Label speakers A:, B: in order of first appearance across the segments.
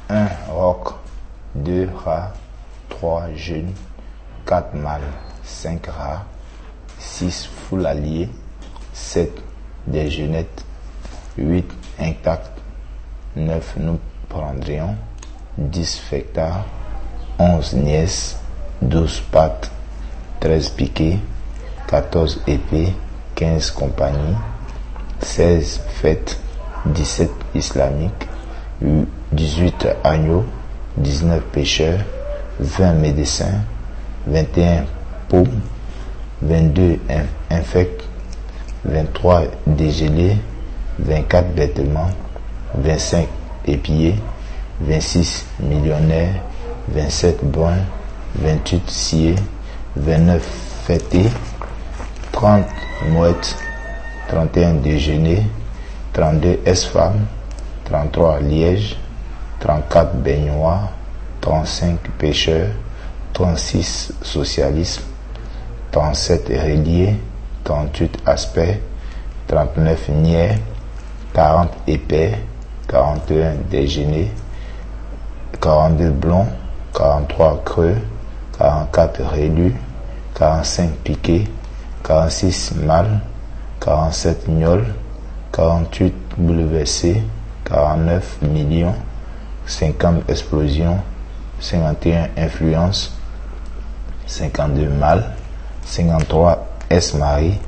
A: 1 roc, 2 rats, 3 jeunes, 4 mâles, 5 rats, 6 foules alliées, 7 des jeunettes, 8 intactes, 9 nous prendrions, 10 fectards, 11 nièces, 12 pattes, 13 piquets, 14 épées, 15 compagnies, 16 fêtes, 17 islamiques, 18 agneaux, 19 pêcheurs, 20 médecins, 21 paumes, 22 infects, 23 dégelés, 24 vêtements, 25 épiers, 26 millionnaires, 27 bruns, 28 sciés, 29 fêtés, 30 mouettes, 31 déjeuners, 32 S-femmes, 33 lièges, 34 baignoires, 35 pêcheurs, 36 socialisme, 37 reliés, 38 aspects, 39 niais, 40 épais, 41 déjeuners, 42 blonds, 43 creux, 44 relus, 45 piquets, 46 mâles, 47 gnôles, 48 bouleversés, 49 millions, 50 explosions, 51 influences, 52 mâles, 53 S-maris,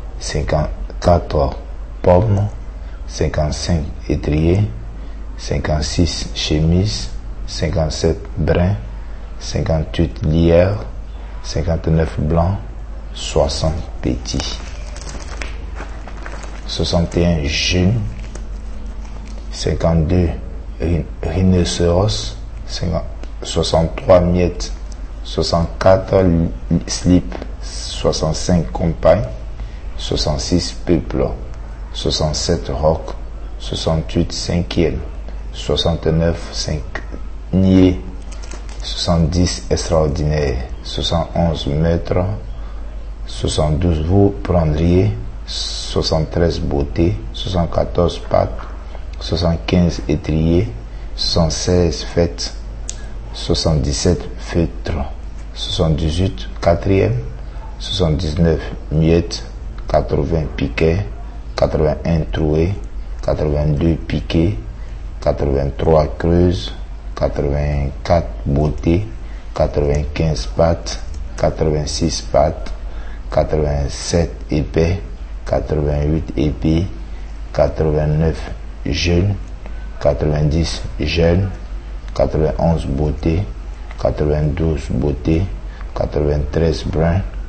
A: 54 pommes, 55 étriers, 56 chemises, 57 brins, 58 lierres, 59 blancs, 60 petits, 61 jeunes, 52 rhinocéros, 63 miettes, 64 slips, 65 compagnes, 66 peuples, 67 rocs, 68 cinquièmes, 69 niais, 70 extraordinaires, 71 maîtres, 72 vous prendriez, 73 beautés, 74 pattes, 75 étriers, 76 fêtes, 77 feutres, 78 quatrièmes, 79 muettes, 80 piquets, 81 trouées, 82 piquets, 83 creuses, 84 beautés, 95 pattes, 86 pattes, 87 épais, 88 épées, 89 jeunes, 90 jeunes, 91 beautés, 92 beautés, 93 bruns,